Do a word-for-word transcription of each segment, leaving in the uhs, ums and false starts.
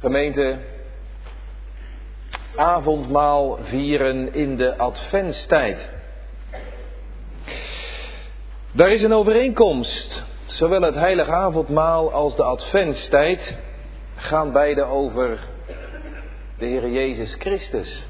Gemeente, avondmaal vieren in de adventstijd. Daar is een overeenkomst. Zowel het heilige avondmaal als de adventstijd gaan beide over de Heer Jezus Christus.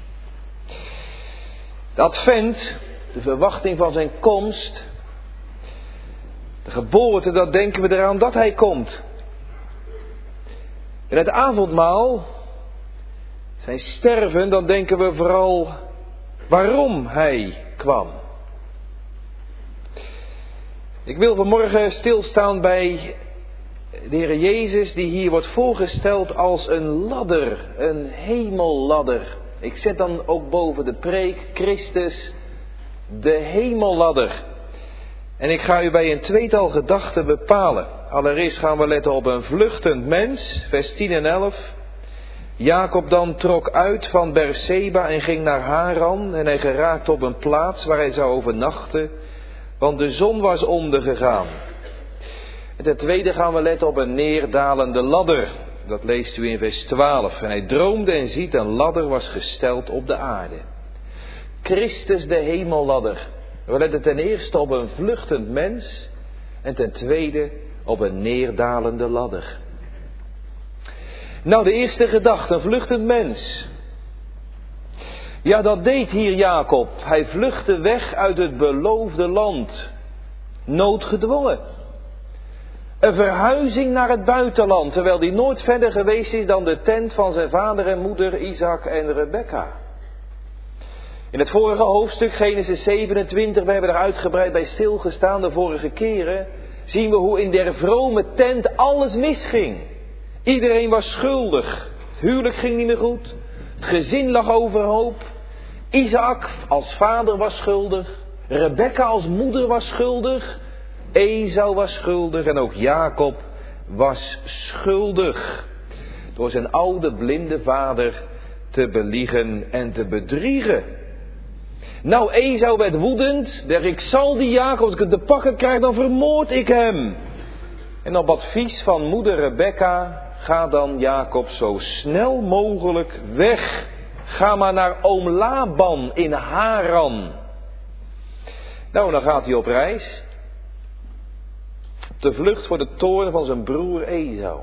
De advent, de verwachting van zijn komst, de geboorte, dat denken we eraan dat hij komt. En het avondmaal, zijn sterven, dan denken we vooral waarom hij kwam. Ik wil vanmorgen stilstaan bij de Heer Jezus die hier wordt voorgesteld als een ladder, een hemelladder. Ik zet dan ook boven de preek Christus, de hemelladder. En ik ga u bij een tweetal gedachten bepalen. Allereerst gaan we letten op een vluchtend mens, vers tien en elf. Jacob dan trok uit van Berseba en ging naar Haran en hij geraakte op een plaats waar hij zou overnachten, want de zon was ondergegaan. En ten tweede gaan we letten op een neerdalende ladder. Dat leest u in vers twaalf. En hij droomde en ziet een ladder was gesteld op de aarde. Christus de hemelladder. We letten ten eerste op een vluchtend mens en ten tweede op een neerdalende ladder. Nou, de eerste gedachte, een vluchtend mens. Ja, dat deed hier Jacob. Hij vluchtte weg uit het beloofde land. Noodgedwongen. Een verhuizing naar het buitenland, terwijl hij nooit verder geweest is dan de tent van zijn vader en moeder Isaac en Rebekka. In het vorige hoofdstuk, Genesis zevenentwintig, we hebben er uitgebreid bij stilgestaan de vorige keren, zien we hoe in der vrome tent alles misging. Iedereen was schuldig. Het huwelijk ging niet meer goed. Het gezin lag overhoop. Isaac als vader was schuldig. Rebekka als moeder was schuldig. Esau was schuldig en ook Jacob was schuldig. Door zijn oude blinde vader te beliegen en te bedriegen. Nou, Esau werd woedend. Der ik zal die Jacob, als ik het te pakken krijg, dan vermoord ik hem. En op advies van moeder Rebekka, ga dan Jacob zo snel mogelijk weg. Ga maar naar oom Laban in Haran. Nou, dan gaat hij op reis. Op de vlucht voor de toorn van zijn broer Esau.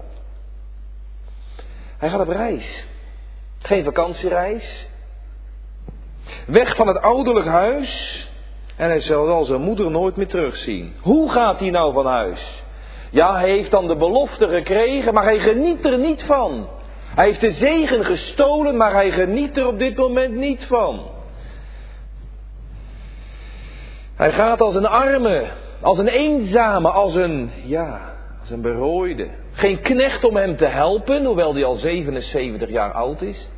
Hij gaat op reis. Geen vakantiereis. Weg van het ouderlijk huis. En hij zal zijn moeder nooit meer terugzien. Hoe gaat hij nou van huis? Ja, hij heeft dan de belofte gekregen, maar hij geniet er niet van. Hij heeft de zegen gestolen, maar hij geniet er op dit moment niet van. Hij gaat als een arme, als een eenzame, als een, ja, als een berooide. Geen knecht om hem te helpen, hoewel hij al zevenenzeventig jaar oud is.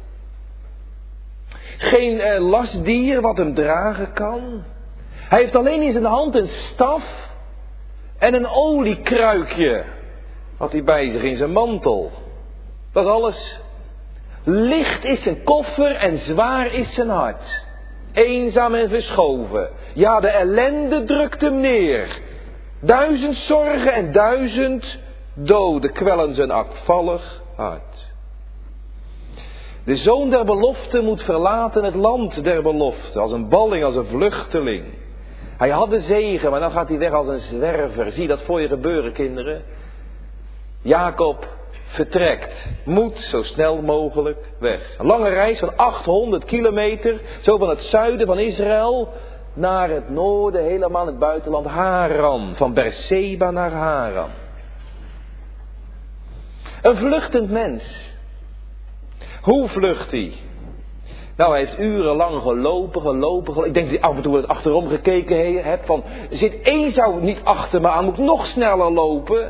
Geen eh, lastdier wat hem dragen kan. Hij heeft alleen in zijn hand een staf en een oliekruikje. Had hij bij zich in zijn mantel. Dat is alles. Licht is zijn koffer en zwaar is zijn hart. Eenzaam en verschoven. Ja, de ellende drukt hem neer. Duizend zorgen en duizend doden kwellen zijn akvallig hart. De zoon der belofte moet verlaten het land der belofte. Als een balling, als een vluchteling. Hij had de zegen, maar dan gaat hij weg als een zwerver. Zie dat voor je gebeuren, kinderen. Jacob vertrekt. Moet zo snel mogelijk weg. Een lange reis van achthonderd kilometer. Zo van het zuiden van Israël naar het noorden, helemaal in het buitenland Haran. Van Berseba naar Haran. Een vluchtend mens. Hoe vlucht hij? Nou, hij heeft urenlang gelopen, gelopen, gelopen. Ik denk dat hij af en toe eens achterom gekeken heeft. Van, zit Esau niet achter me aan, moet ik nog sneller lopen?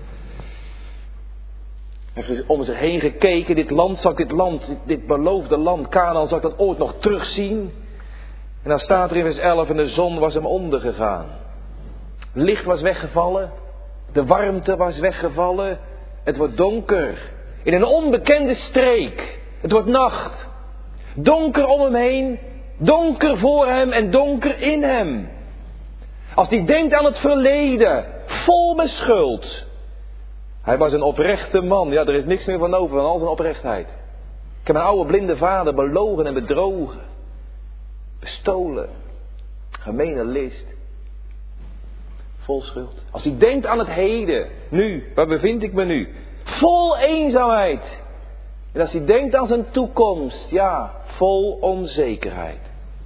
Hij heeft om zich heen gekeken, dit land, zal ik dit land, dit, dit beloofde land, Kanaan, zal ik dat ooit nog terugzien? En dan staat er in vers elf, en de zon was hem ondergegaan. Licht was weggevallen, de warmte was weggevallen, het wordt donker. In een onbekende streek, het wordt nacht. Donker om hem heen, donker voor hem en donker in hem. Als hij denkt aan het verleden, vol met schuld. Hij was een oprechte man. Ja, er is niks meer van over, van al zijn oprechtheid. Ik heb een oude blinde vader belogen en bedrogen. Bestolen. Gemene list. Vol schuld. Als hij denkt aan het heden. Nu, waar bevind ik me nu? Vol eenzaamheid. En als hij denkt aan zijn toekomst. Ja, vol onzekerheid.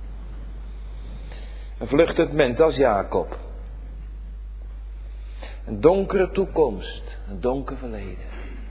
Een vluchtend mens als Jacob. Een donkere toekomst. Een donker verleden.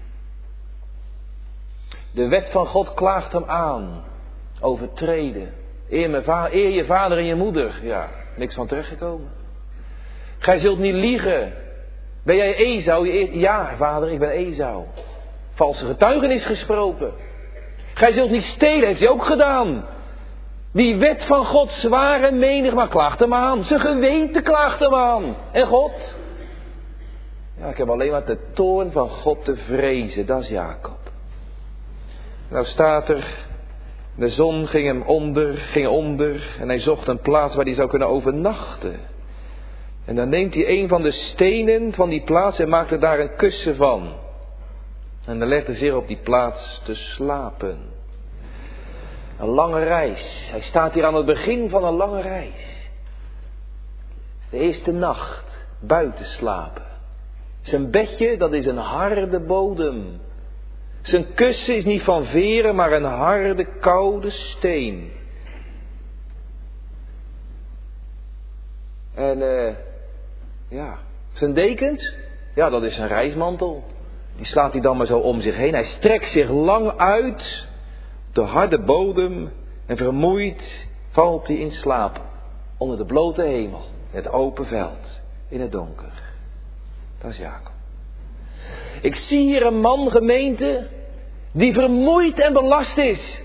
De wet van God klaagt hem aan. Overtreden. Eer, mijn va- eer je vader en je moeder. Ja, niks van terechtgekomen. Gij zult niet liegen. Ben jij Esau? Je eer... Ja, vader, ik ben Esau. Valse getuigenis gesproken. Gij zult niet stelen, heeft hij ook gedaan. Die wet van God zwaar en menig, maar klaagt hem aan. Zijn geweten klaagt hem aan. En God? Ja, ik heb alleen maar de toorn van God te vrezen. Dat is Jacob. Nou staat er, de zon ging hem onder, ging onder en hij zocht een plaats waar hij zou kunnen overnachten. En dan neemt hij een van de stenen van die plaats en maakt er daar een kussen van. En dan legt hij zich op die plaats te slapen. Een lange reis. Hij staat hier aan het begin van een lange reis. De eerste nacht, buiten slapen. Zijn bedje, dat is een harde bodem. Zijn kussen is niet van veren, maar een harde, koude steen. En uh, ja, zijn dekens, ja, dat is een reismantel. Die slaat hij dan maar zo om zich heen. Hij strekt zich lang uit op de harde bodem en vermoeid valt hij in slaap. Onder de blote hemel, in het open veld, in het donker. Dat is Jacob. Ik zie hier een man, gemeente, die vermoeid en belast is.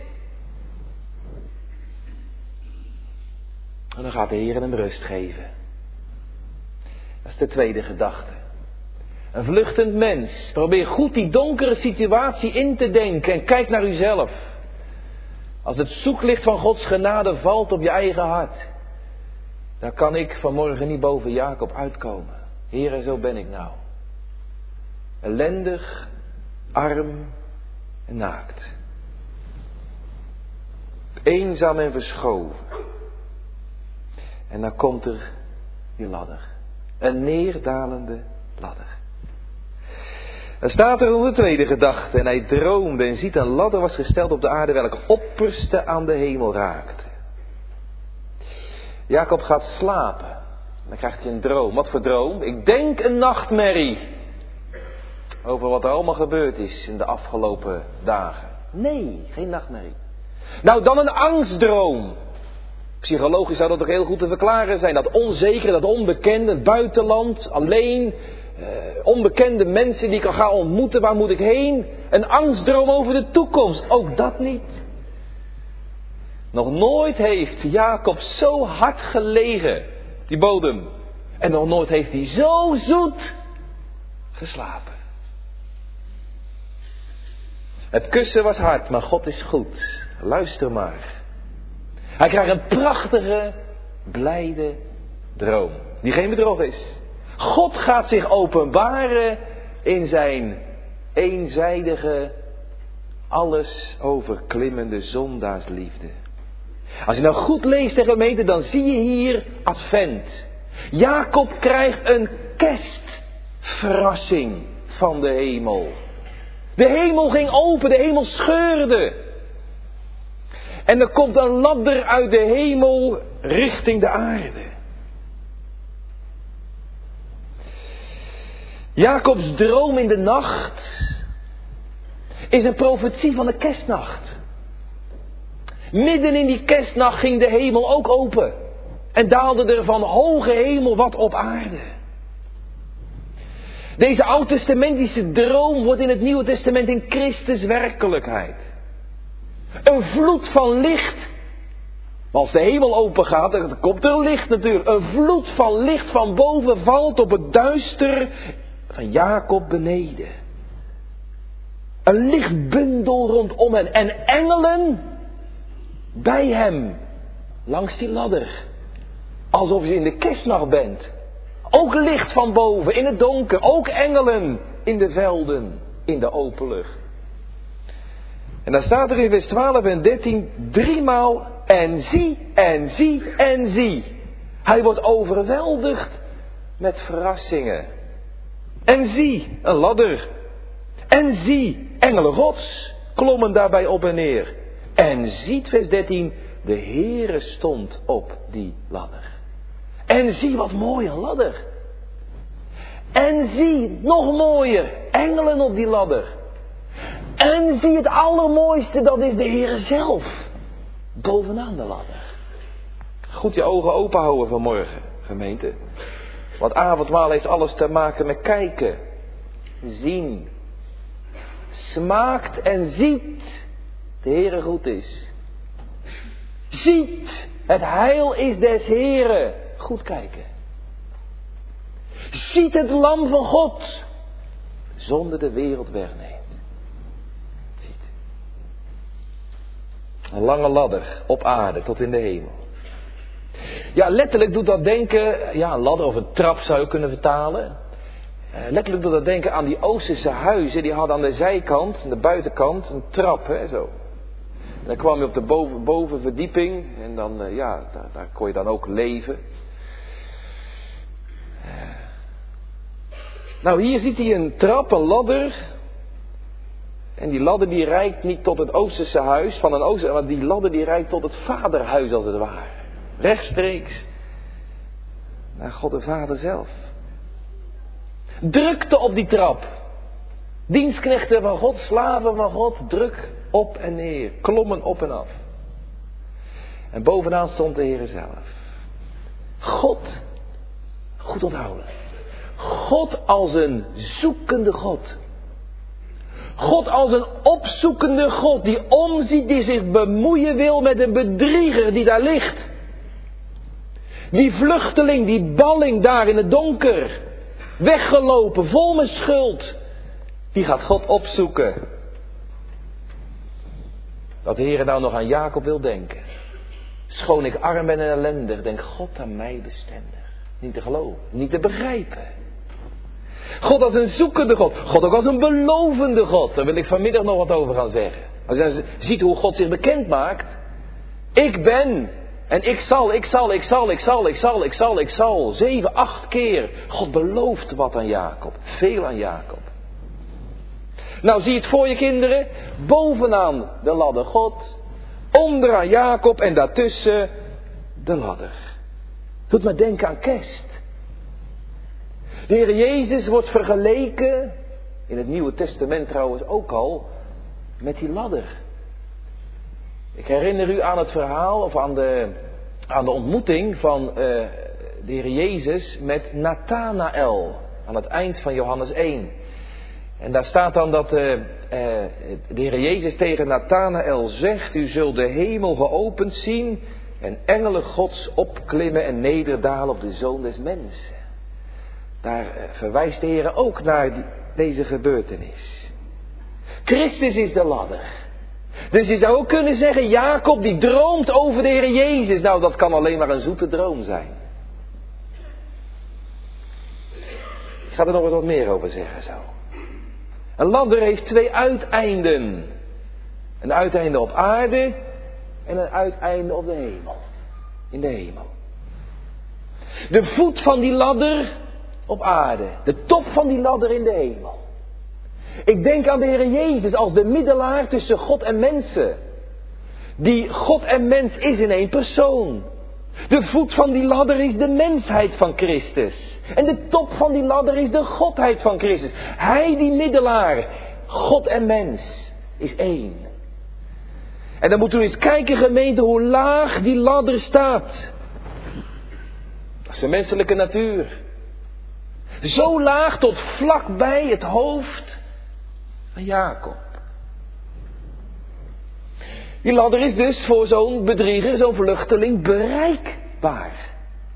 En dan gaat de Heer hem rust geven. Dat is de tweede gedachte. Een vluchtend mens. Probeer goed die donkere situatie in te denken en kijk naar uzelf. Als het zoeklicht van Gods genade valt op je eigen hart, dan kan ik vanmorgen niet boven Jacob uitkomen. Heer, zo ben ik nou. Ellendig, arm en naakt. Eenzaam en verschoven. En dan komt er die ladder. Een neerdalende ladder. Dan staat er onze tweede gedachte. En hij droomde en ziet een ladder was gesteld op de aarde welke opperste aan de hemel raakte. Jacob gaat slapen. Dan krijgt hij een droom. Wat voor droom? Ik denk een nachtmerrie. Over wat er allemaal gebeurd is in de afgelopen dagen. Nee, geen nachtmerrie. Nou, dan een angstdroom. Psychologisch zou dat toch heel goed te verklaren zijn. Dat onzekere, dat onbekende, het buitenland, alleen, eh, onbekende mensen die ik al ga ontmoeten, waar moet ik heen? Een angstdroom over de toekomst, ook dat niet. Nog nooit heeft Jacob zo hard gelegen, die bodem. En nog nooit heeft hij zo zoet geslapen. Het kussen was hard, maar God is goed. Luister maar. Hij krijgt een prachtige, blijde droom. Die geen bedrog is. God gaat zich openbaren in zijn eenzijdige, alles overklimmende zondaarsliefde. Als je nou goed leest de gemeente, dan zie je hier advent. Jacob krijgt een kerstverrassing van de hemel. De hemel ging open, de hemel scheurde. En er komt een ladder uit de hemel richting de aarde. Jacobs droom in de nacht is een profetie van de kerstnacht. Midden in die kerstnacht ging de hemel ook open. En daalde er van hoge hemel wat op aarde. Deze oud-testamentische droom wordt in het Nieuwe Testament in Christus werkelijkheid. Een vloed van licht. Maar als de hemel open gaat, dan komt er licht natuurlijk. Een vloed van licht van boven valt op het duister van Jacob beneden. Een lichtbundel rondom hen. En engelen bij hem. Langs die ladder. Alsof je in de kerstnacht bent. Ook licht van boven, in het donker. Ook engelen in de velden, in de open lucht. En dan staat er in vers twaalf en dertien driemaal en zie en zie en zie. Hij wordt overweldigd met verrassingen. En zie, een ladder. En zie, engelen Gods klommen daarbij op en neer. En ziet, vers dertien, de Heere stond op die ladder. En zie, wat mooie ladder. En zie, nog mooier, engelen op die ladder. En zie, het allermooiste, dat is de Heere zelf. Bovenaan de ladder. Goed je ogen open houden vanmorgen, gemeente. Want avondmaal heeft alles te maken met kijken. Zien. Smaakt en ziet. De Heere goed is. Ziet. Het heil is des Heeren. Goed kijken. Ziet het lam van God. Zonder de wereld wegneemt. Ziet. Een lange ladder op aarde tot in de hemel. Ja, letterlijk doet dat denken, ja, een ladder of een trap zou je kunnen vertalen. Uh, letterlijk doet dat denken aan die Oosterse huizen, die hadden aan de zijkant, aan de buitenkant, een trap, hè, zo. En dan kwam je op de boven, bovenverdieping en dan, uh, ja, daar, daar kon je dan ook leven. Uh. Nou, hier ziet hij een trap, een ladder. En die ladder die reikt niet tot het Oosterse huis van een Ooster, maar die ladder die reikt tot het vaderhuis als het ware. Rechtstreeks naar God de Vader zelf. Drukte op die trap. Dienstknechten van God, slaven van God, druk op en neer. Klommen op en af. En bovenaan stond de Heer zelf. God, goed onthouden. God als een zoekende God. God als een opzoekende God die omziet, die zich bemoeien wil met een bedrieger die daar ligt. Die vluchteling, die balling daar in het donker, weggelopen, vol met schuld, die gaat God opzoeken. Dat de Heer nou nog aan Jacob wil denken. Schoon ik arm ben en ellendig, denk God aan mij bestendig. Niet te geloven, niet te begrijpen. God als een zoekende God, God ook als een belovende God. Daar wil ik vanmiddag nog wat over gaan zeggen. Als je ziet hoe God zich bekend maakt. Ik ben... En ik zal, ik zal, ik zal, ik zal, ik zal, ik zal, ik zal. Zeven, acht keer. God belooft wat aan Jacob. Veel aan Jacob. Nou, zie het voor je kinderen. Bovenaan de ladder God. Onderaan Jacob en daartussen de ladder. Doet me denken aan kerst. De Heer Jezus wordt vergeleken, in het Nieuwe Testament trouwens ook al, met die ladder. Ik herinner u aan het verhaal of aan de, aan de ontmoeting van uh, de Heer Jezus met Nathanael. Aan het eind van Johannes één. En daar staat dan dat uh, uh, de Heer Jezus tegen Nathanael zegt: u zult de hemel geopend zien en engelen Gods opklimmen en nederdalen op de Zoon des Mensen. Daar uh, verwijst de Heer ook naar die, deze gebeurtenis. Christus is de ladder. Dus je zou ook kunnen zeggen, Jacob die droomt over de Heer Jezus. Nou, dat kan alleen maar een zoete droom zijn. Ik ga er nog eens wat meer over zeggen zo. Een ladder heeft twee uiteinden. Een uiteinde op aarde en een uiteinde op de hemel. In de hemel. De voet van die ladder op aarde. De top van die ladder in de hemel. Ik denk aan de Heer Jezus als de middelaar tussen God en mensen. Die God en mens is in één persoon. De voet van die ladder is de mensheid van Christus. En de top van die ladder is de godheid van Christus. Hij die middelaar, God en mens, is één. En dan moeten we eens kijken, gemeente, hoe laag die ladder staat. Dat is de menselijke natuur. Zo laag tot vlakbij het hoofd van Jacob. Die ladder is dus voor zo'n bedrieger, zo'n vluchteling bereikbaar.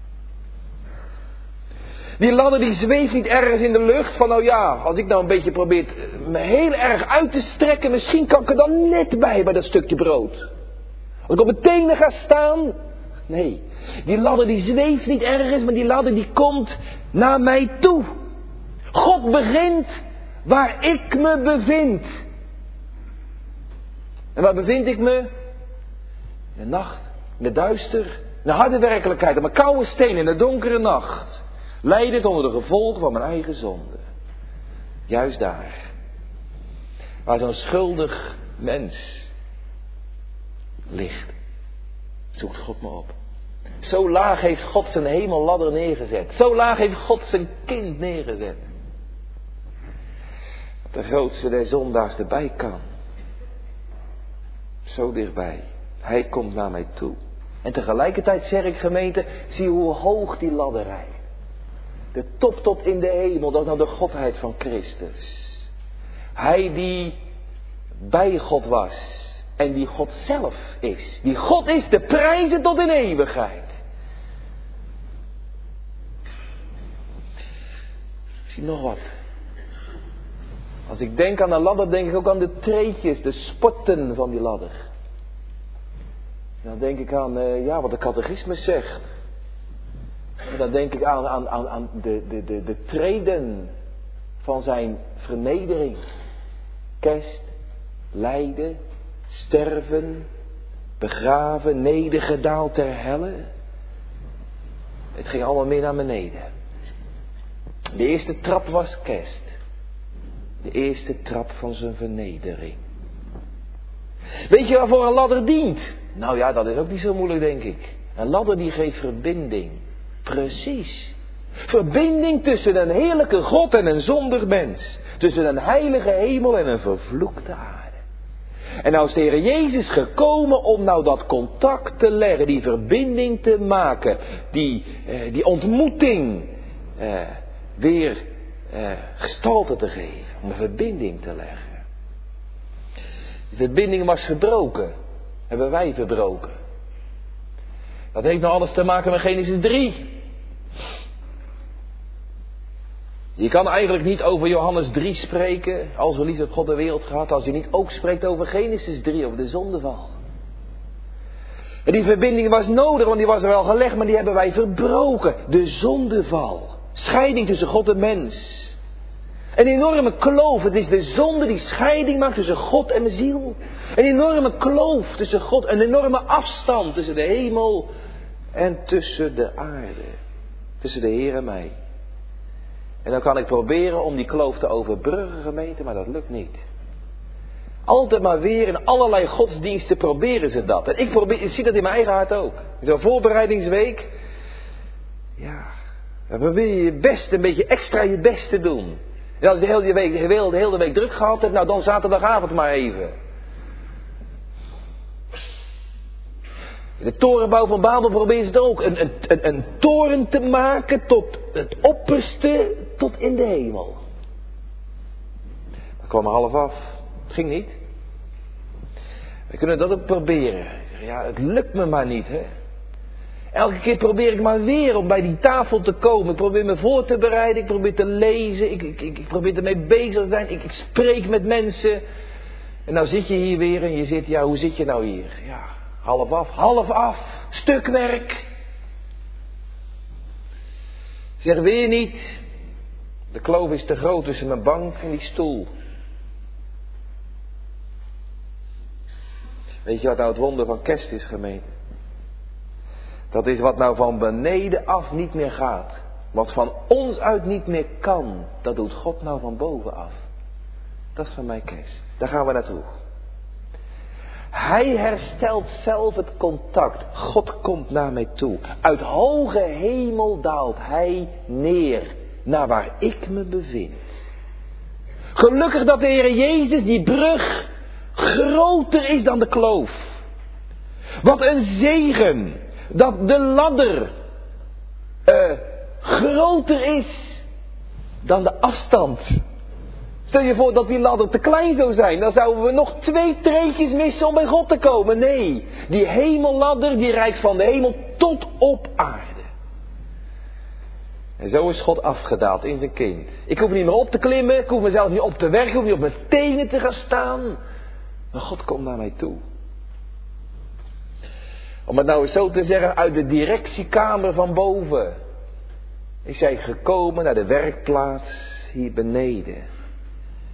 Die ladder die zweeft niet ergens in de lucht van nou ja, als ik nou een beetje probeer me heel erg uit te strekken, misschien kan ik er dan net bij bij dat stukje brood. Als ik op mijn tenen ga staan, nee. Die ladder die zweeft niet ergens, maar die ladder die komt naar mij toe. God begint waar ik me bevind. En waar bevind ik me? In de nacht, in de duister, in de harde werkelijkheid, op een koude steen in de donkere nacht. Lijdend onder de gevolgen van mijn eigen zonde. Juist daar. Waar zo'n schuldig mens ligt. Zoekt God me op. Zo laag heeft God zijn hemelladder neergezet. Zo laag heeft God zijn kind neergezet. Dat de grootste der zondaars erbij kan. Zo dichtbij. Hij komt naar mij toe. En tegelijkertijd zeg ik, gemeente, zie hoe hoog die ladder rijdt. De top tot in de hemel, dat is nou de godheid van Christus. Hij die bij God was. En die God zelf is. Die God is te prijzen tot in eeuwigheid. Ik zie nog wat. Als ik denk aan de ladder, denk ik ook aan de treetjes, de sporten van die ladder. Dan denk ik aan, uh, ja, wat de catechismus zegt. En dan denk ik aan, aan, aan, aan de, de, de, de treden van zijn vernedering. Kerst, lijden, sterven, begraven, nedergedaald ter helle. Het ging allemaal meer naar beneden. De eerste trap was kerst. De eerste trap van zijn vernedering. Weet je waarvoor een ladder dient? Nou ja, dat is ook niet zo moeilijk, denk ik. Een ladder die geeft verbinding. Precies. Verbinding tussen een heerlijke God en een zondig mens. Tussen een heilige hemel en een vervloekte aarde. En nou is de Heer Jezus gekomen om nou dat contact te leggen. Die verbinding te maken. Die, eh, die ontmoeting eh, weer eh, gestalte te geven. Om een verbinding te leggen. De verbinding was verbroken. Hebben wij verbroken. Dat heeft nou alles te maken met Genesis drie. Je kan eigenlijk niet over Johannes drie spreken, als we liefde op God de wereld gehad, als je niet ook spreekt over Genesis drie, over de zondeval. En die verbinding was nodig, want die was er wel gelegd, maar die hebben wij verbroken. De zondeval. Scheiding tussen God en mens. Een enorme kloof. Het is de zonde die scheiding maakt tussen God en de ziel. Een enorme kloof tussen God. Een enorme afstand tussen de hemel en tussen de aarde. Tussen de Heer en mij. En dan kan ik proberen om die kloof te overbruggen, gemeente, maar dat lukt niet. Altijd maar weer in allerlei godsdiensten proberen ze dat. En ik, probeer, ik zie dat in mijn eigen hart ook. In zo'n voorbereidingsweek. Ja, dan probeer je je best, een beetje extra je best te doen. En als je de hele week, de hele, de hele week druk gehad hebt, nou dan zaterdagavond maar even. In de torenbouw van Babel proberen ze het ook. Een, een, een, een toren te maken tot het opperste, tot in de hemel. Dat kwam er half af. Het ging niet. We kunnen dat ook proberen. Ja, het lukt me maar niet, hè. Elke keer probeer ik maar weer om bij die tafel te komen. Ik probeer me voor te bereiden. Ik probeer te lezen. Ik, ik, ik, ik probeer ermee bezig te zijn. Ik, ik spreek met mensen. En nou zit je hier weer en je zit, ja, hoe zit je nou hier? Ja, half af, half af. Stukwerk. Zeg, wil je niet? De kloof is te groot tussen mijn bank en die stoel. Weet je wat nou het wonder van kerst is, gemeente? Dat is wat nou van beneden af niet meer gaat. Wat van ons uit niet meer kan. Dat doet God nou van boven af. Dat is van mij kerst. Daar gaan we naartoe. Hij herstelt zelf het contact. God komt naar mij toe. Uit hoge hemel daalt hij neer. Naar waar ik me bevind. Gelukkig dat de Heer Jezus die brug groter is dan de kloof. Wat een zegen. Dat de ladder uh, groter is dan de afstand. Stel je voor dat die ladder te klein zou zijn. Dan zouden we nog twee treetjes missen om bij God te komen. Nee, die hemelladder die reikt van de hemel tot op aarde. En zo is God afgedaald in zijn kind. Ik hoef niet meer op te klimmen. Ik hoef mezelf niet op te werken. Ik hoef niet op mijn tenen te gaan staan. Maar God komt naar mij toe. Om het nou eens zo te zeggen, uit de directiekamer van boven is hij gekomen naar de werkplaats hier beneden.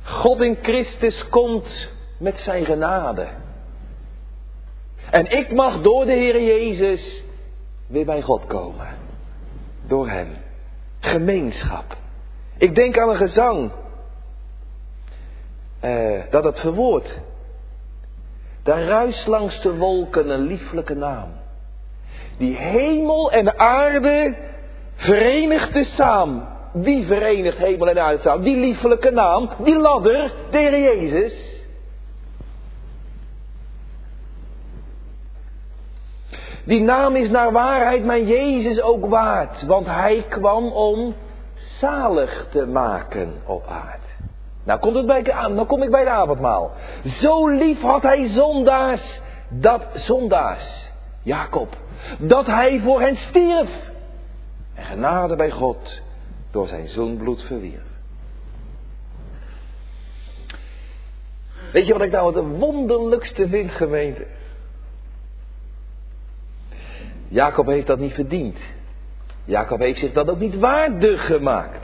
God in Christus komt met zijn genade. En ik mag door de Heer Jezus weer bij God komen. Door hem. Gemeenschap. Ik denk aan een gezang. Uh, dat het verwoordt. Daar ruist langs de wolken een lieflijke naam. Die hemel en aarde verenigt tezamen. Wie verenigt hemel en aarde samen? Die lieflijke naam, die ladder, de Heer Jezus. Die naam is naar waarheid mijn Jezus ook waard. Want hij kwam om zalig te maken op aarde. Nou komt het bij, nou kom ik bij het avondmaal. Zo lief had hij zondaars, dat zondaars, Jacob, dat hij voor hen stierf. En genade bij God door zijn zoenbloed verwierf. Weet je wat ik nou het wonderlijkste vind, gemeente? Jacob heeft dat niet verdiend. Jacob heeft zich dat ook niet waardig gemaakt.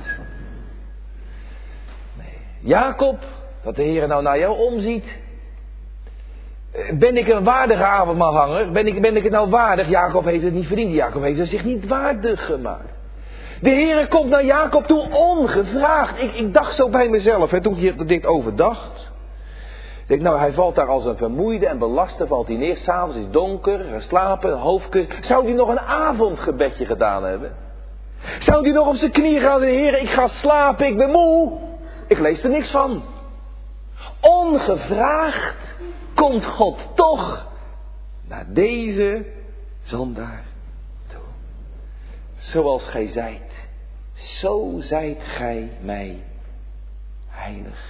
Nee. Jacob, dat de Heer nou naar jou omziet. Ben ik een waardige avondmaalganger? Ben ik, ben ik het nou waardig? Jacob heeft het niet verdiend. Jacob heeft zich niet waardig gemaakt. De Heer komt naar Jacob toe ongevraagd. Ik, ik dacht zo bij mezelf, hè, toen ik dit overdacht. Ik denk, nou, hij valt daar als een vermoeide en belaste, valt hij neer. S'avonds is het donker, geslapen, hoofdkus. Zou hij nog een avondgebedje gedaan hebben? Zou hij nog op zijn knieën gaan? De Heer, ik ga slapen, ik ben moe. Ik lees er niks van. Ongevraagd komt God toch naar deze zondaar toe. Zoals gij zijt, zo zijt gij mij heilig.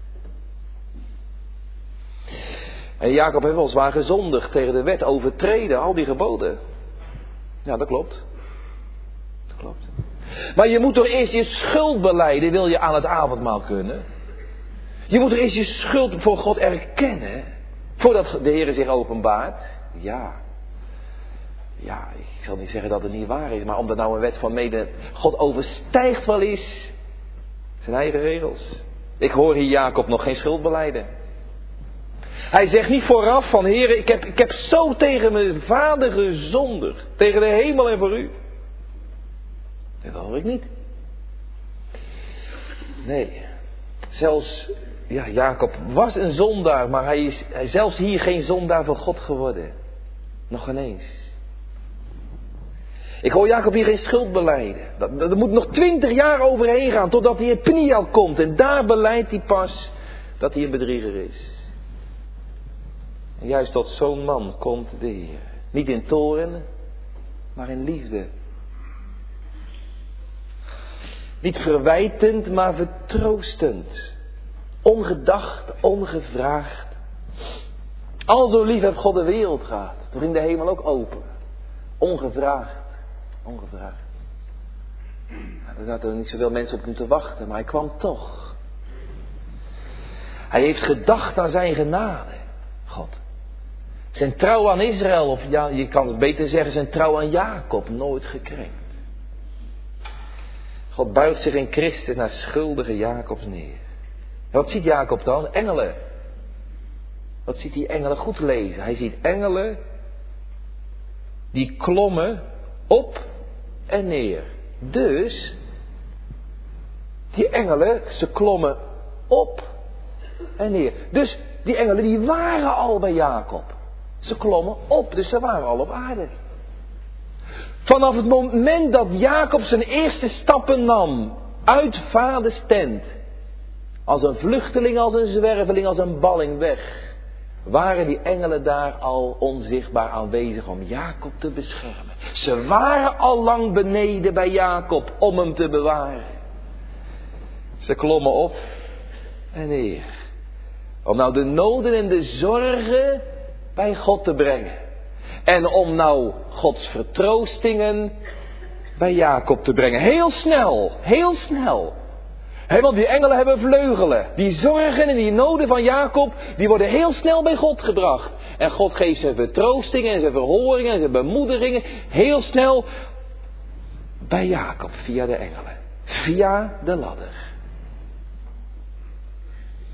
En Jacob heeft wel zwaar gezondigd tegen de wet, overtreden, al die geboden. Ja, dat klopt. Dat klopt. Maar je moet toch eerst je schuld belijden, wil je aan het avondmaal kunnen. Je moet toch eerst je schuld voor God erkennen, voordat de Heer zich openbaart. Ja. Ja, ik zal niet zeggen dat het niet waar is, maar omdat nou een wet van mede God overstijgt wel eens zijn eigen regels. Ik hoor hier Jacob nog geen schuld belijden. Hij zegt niet vooraf van, Heer, ik heb, ik heb zo tegen mijn vader gezondigd. Tegen de hemel en voor u. Dat hoor ik niet. Nee. Zelfs, ja, Jacob was een zondaar, maar hij is hij is zelfs hier geen zondaar van God geworden. Nog ineens. Ik hoor Jacob hier geen schuld belijden. Dat, er moet nog twintig jaar overheen gaan totdat hij in Peniel komt. En daar beleidt hij pas dat hij een bedrieger is. En juist tot zo'n man komt de Heer. Niet in toorn, maar in liefde. Niet verwijtend, maar vertroostend. Ongedacht, ongevraagd. Al zo lief heeft God de wereld gehad. Toen ging de hemel ook open. Ongevraagd. Ongevraagd. Nou, er zaten niet zoveel mensen op hem te wachten, maar hij kwam toch. Hij heeft gedacht aan zijn genade. God. Zijn trouw aan Israël, of ja, je kan het beter zeggen, zijn trouw aan Jacob, nooit gekrenkt. God buigt zich in Christus naar schuldige Jacobs neer. Wat ziet Jacob dan? Engelen. Wat ziet die engelen? Goed lezen. Hij ziet engelen die klommen op en neer. Dus, die engelen, ze klommen op en neer. Dus, die engelen die waren al bij Jacob. Ze klommen op, dus ze waren al op aarde. Vanaf het moment dat Jacob zijn eerste stappen nam uit vaders tent, als een vluchteling, als een zwerveling, als een balling weg, waren die engelen daar al onzichtbaar aanwezig om Jacob te beschermen. Ze waren al lang beneden bij Jacob om hem te bewaren. Ze klommen op en neer. Om nou de noden en de zorgen bij God te brengen. En om nou Gods vertroostingen bij Jacob te brengen. Heel snel, heel snel. He, want die engelen hebben vleugelen. Die zorgen en die noden van Jacob, die worden heel snel bij God gebracht. En God geeft zijn vertroostingen en zijn verhoringen en zijn bemoedigingen heel snel bij Jacob via de engelen. Via de ladder.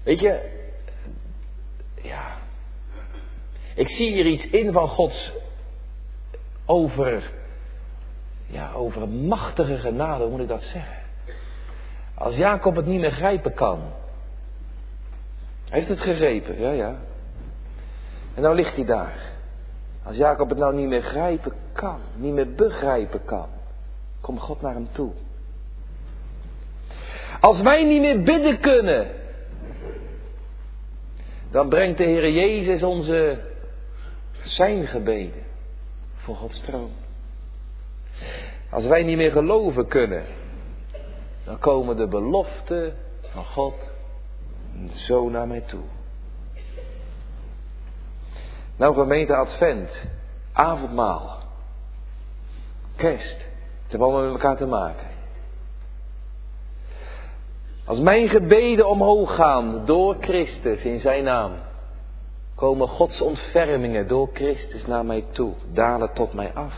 Weet je, ja, ik zie hier iets in van Gods over, ja, over machtige genade, hoe moet ik dat zeggen? Als Jacob het niet meer grijpen kan. Hij heeft het gegrepen, ja, ja. En nou ligt hij daar. Als Jacob het nou niet meer grijpen kan, niet meer begrijpen kan, komt God naar hem toe. Als wij niet meer bidden kunnen, dan brengt de Heer Jezus onze zijn gebeden voor Gods troon. Als wij niet meer geloven kunnen, dan komen de beloften van God zo naar mij toe. Nou, gemeente Advent, avondmaal, kerst, het heeft allemaal met elkaar te maken. Als mijn gebeden omhoog gaan door Christus in zijn naam, komen Gods ontfermingen door Christus naar mij toe, dalen tot mij af.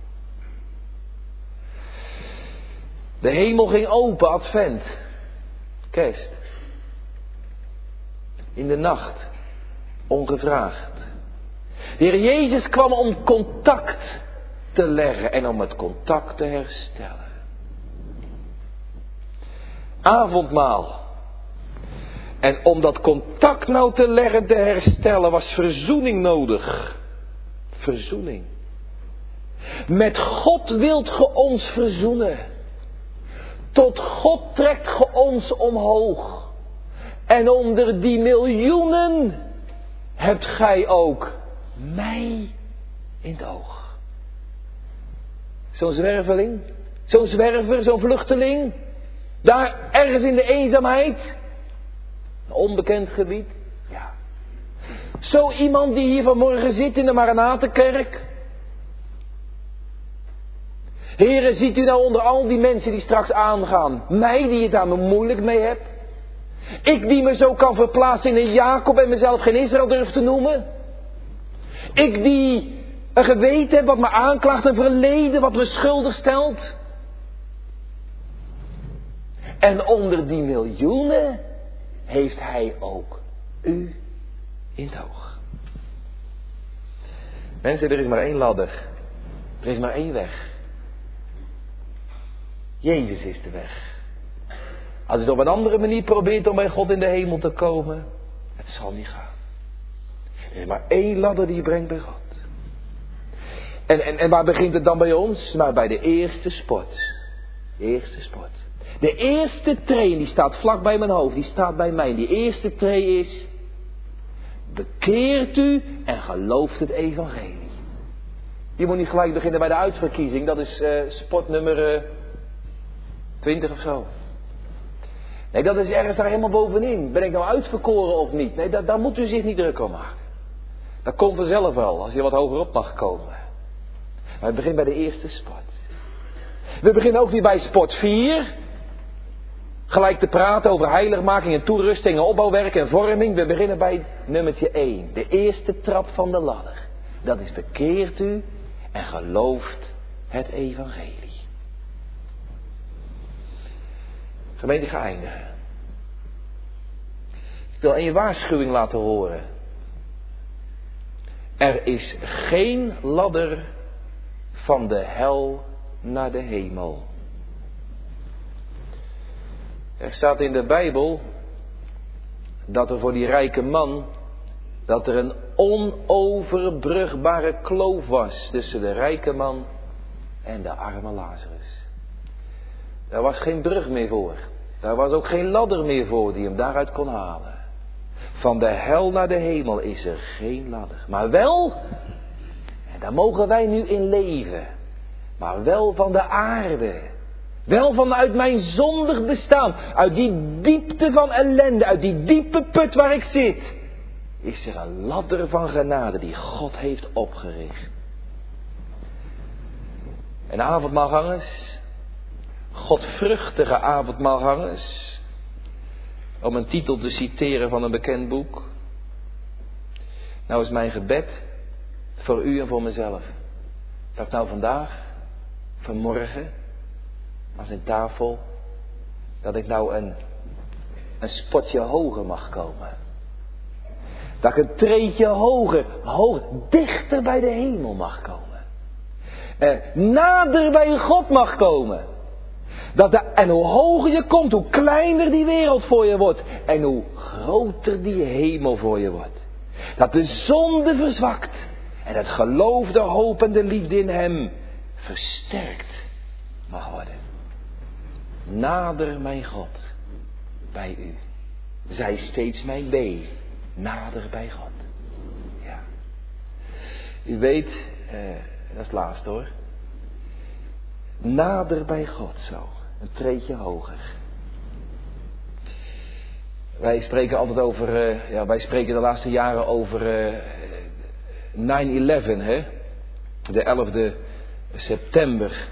De hemel ging open, Advent, kerst. In de nacht, ongevraagd. De Heer Jezus kwam om contact te leggen en om het contact te herstellen. Avondmaal. En om dat contact nou te leggen, te herstellen, was verzoening nodig. Verzoening. Met God wilt ge ons verzoenen. Tot God trekt ge ons omhoog. En onder die miljoenen hebt gij ook mij in het oog. Zo'n zwerveling, zo'n zwerver, zo'n vluchteling. Daar ergens in de eenzaamheid. Een onbekend gebied. Ja. Zo iemand die hier vanmorgen zit in de Maranatenkerk. Heren, ziet u nou onder al die mensen die straks aangaan, mij die het daar me moeilijk mee hebt? Ik die me zo kan verplaatsen in een Jacob en mezelf geen Israël durf te noemen? Ik die een geweten heb wat me aanklaagt, een verleden wat me schuldig stelt? En onder die miljoenen heeft hij ook u in het oog. Mensen, er is maar één ladder. Er is maar één weg. Jezus is de weg. Als je het op een andere manier probeert om bij God in de hemel te komen, het zal niet gaan. Er is maar één ladder die je brengt bij God. En, en, en waar begint het dan bij ons? Maar bij de eerste sport. De eerste sport. De eerste tree, die staat vlak bij mijn hoofd, die staat bij mij. Die eerste tree is: bekeert u en gelooft het evangelie. Je moet niet gelijk beginnen bij de uitverkiezing, dat is uh, sport nummer uh, twintig of zo. Nee, dat is ergens daar helemaal bovenin. Ben ik nou uitverkoren of niet? Nee, daar, daar moet u zich niet druk om maken. Dat komt vanzelf wel, als je wat hoger op mag komen. Maar we beginnen bij de eerste sport. We beginnen ook niet bij sport vier. Gelijk te praten over heiligmaking en toerusting en opbouwwerk en vorming. We beginnen bij nummertje één. De eerste trap van de ladder. Dat is: bekeert u en gelooft het evangelie. Gemeente, ik ga eindigen. Ik wil een waarschuwing laten horen. Er is geen ladder van de hel naar de hemel. Er staat in de Bijbel dat er voor die rijke man, dat er een onoverbrugbare kloof was tussen de rijke man en de arme Lazarus. Daar was geen brug meer voor. Daar was ook geen ladder meer voor die hem daaruit kon halen. Van de hel naar de hemel is er geen ladder. Maar wel, en daar mogen wij nu in leven, maar wel van de aarde. Wel vanuit mijn zondig bestaan. Uit die diepte van ellende, uit die diepe put waar ik zit, is er een ladder van genade die God heeft opgericht. En avondmaalgangers, godvruchtige avondmaalgangers, om een titel te citeren van een bekend boek. Nou is mijn gebed voor u en voor mezelf, dat ik nou vandaag, vanmorgen, aan zijn tafel, dat ik nou een een spotje hoger mag komen. Dat ik een treedje hoger, hoger, dichter bij de hemel mag komen. Eh, nader bij God mag komen. Dat de, en hoe hoger je komt, hoe kleiner die wereld voor je wordt. En hoe groter die hemel voor je wordt. Dat de zonde verzwakt. En het geloof, de hoop en de liefde in hem versterkt mag worden. Nader mijn God bij u. Zij steeds mijn wee. Nader bij God. Ja. U weet, eh, dat is het laatste hoor. Nader bij God zo. Een treedje hoger. Wij spreken altijd over, uh, ja, wij spreken de laatste jaren over uh, nine eleven, hè? De elfde september.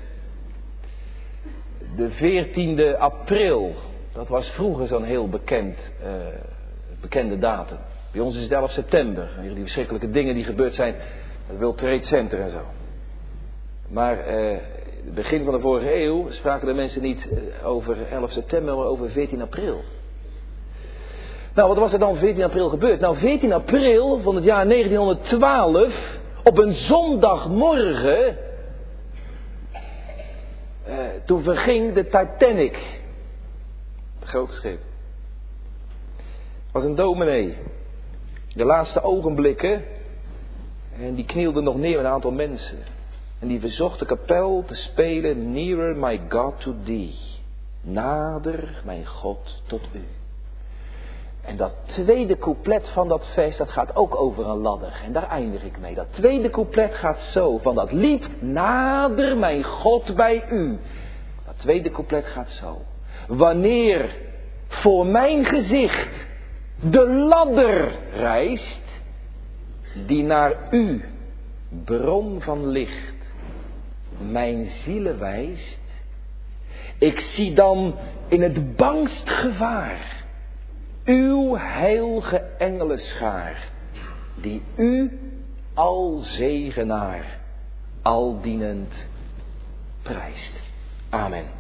De veertiende april, dat was vroeger zo'n heel bekend, uh, bekende datum. Bij ons is het elf september. Die verschrikkelijke dingen die gebeurd zijn, het World Trade Center en zo. Maar uh, begin van de vorige eeuw spraken de mensen niet over elf september, maar over veertien april. Nou, wat was er dan veertien april gebeurd? Nou, veertien april van het jaar negentienhonderdtwaalf, op een zondagmorgen, eh, toen verging de Titanic. Het grote schip. Het was een dominee. De laatste ogenblikken, en die knielde nog neer met een aantal mensen. En die verzocht de kapel te spelen Nearer my God to thee. Nader mijn God tot u. En dat tweede couplet van dat vers, dat gaat ook over een ladder. En daar eindig ik mee. Dat tweede couplet gaat zo, van dat lied, nader mijn God bij u. Dat tweede couplet gaat zo. Wanneer voor mijn gezicht de ladder rijst, die naar u, bron van licht, mijn zielen wijst, ik zie dan in het bangst gevaar uw heilige engelenschaar, die u al zegenaar, al dienend prijst. Amen.